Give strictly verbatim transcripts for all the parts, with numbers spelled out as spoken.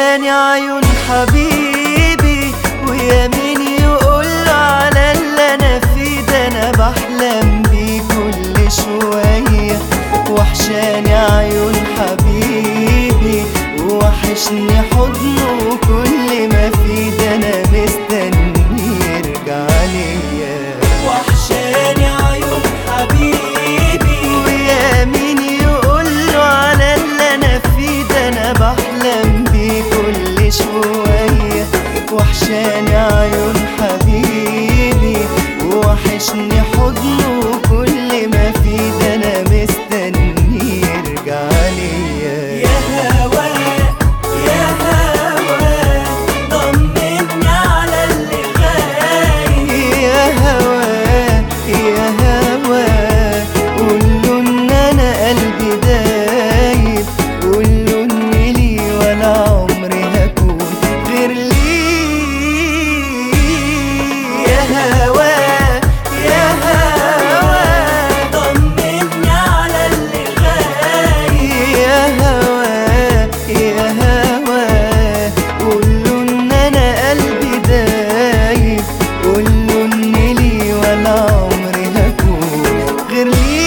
وحشاني عيون حبيبي، ويا مين يقوله على اللي انا فيه ده، انا بحلم بيه كل شوية. وحشاني عيون حبيبي، وحشني حضنه وكل ما فيه ده، انا مستني يرجع ليا. وحشاني عيون حبيبي، ويا مين يقوله على اللي انا فيه ده، انا بحلم بيه كل شوية. وحشاني عيون حبيبي، وحشني حضنه وكل ما فيه ده، انا مستني يرجع ليا. يا هوا يا هوا طمني على اللي غايب. يا هوا يا هوا قوله ان انا قلبي دايب، قوله اني لي ولا عمري هكون غير ليه. يا هوا يا هوا طمني على اللي غايب. يا هوا يا هوا قوله ان انا قلبي دايب، قوله اني لي ولا عمري هكون غير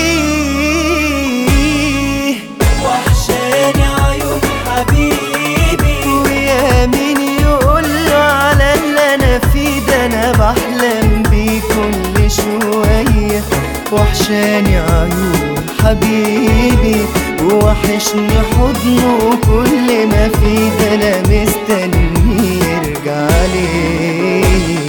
ليه. وحشاني عيون حبيبي، ويا مين يقوله على اللي انا فيه ده، انا بحلم بيه كل شوية. وحشاني عيون حبيبي، وحشني حضنه وكل ما فيه ده، انا مستني يرجع ليا.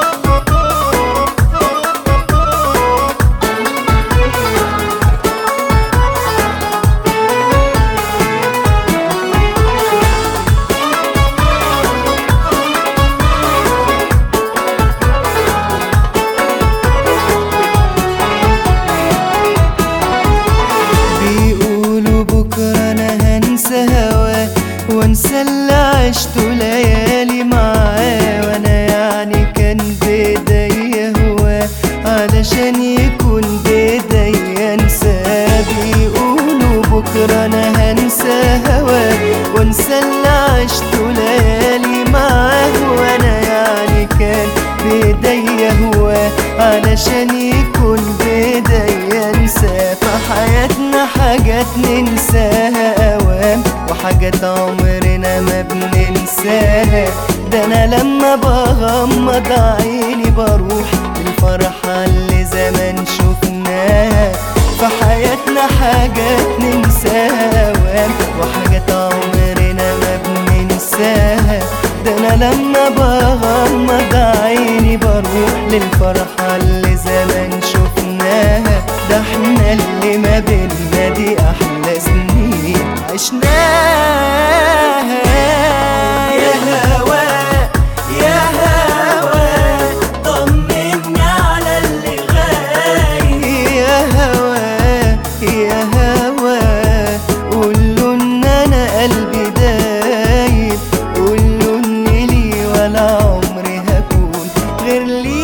بيقولوا بكرة أنا هنسى هواه، وانسى اللي عشته ليالي معاه، وانا يعني كان بإيديا هواه علشان يكون بإيديا انساه. بيقولوا بكرة أنا هنسى هواه، وانسى اللي عشته ليالي معاه، وانا يعني كان بإيديا هواه علشان يكون بإيديا انساه. في حياتنا حاجات ننساها أوام، وحاجات عمرنا ما بننساها. ده أنا لما بغمض عيني بروح للفرحة اللي زمان شفناها. في حياتنا حاجات ننساها أوام، وحاجات عمرنا ما بننساها. ده أنا لما بغمض عيني بروح للفرحة اللي زمان شفناها. ده احنا اللي ما بينا دي أحلى سنين عشناها. يا هوا يا هوا طمني على اللي غايب. يا هوا يا هوا قوله ان انا قلبي دايب، قوله اني لي ولا عمري هكون غير ليه.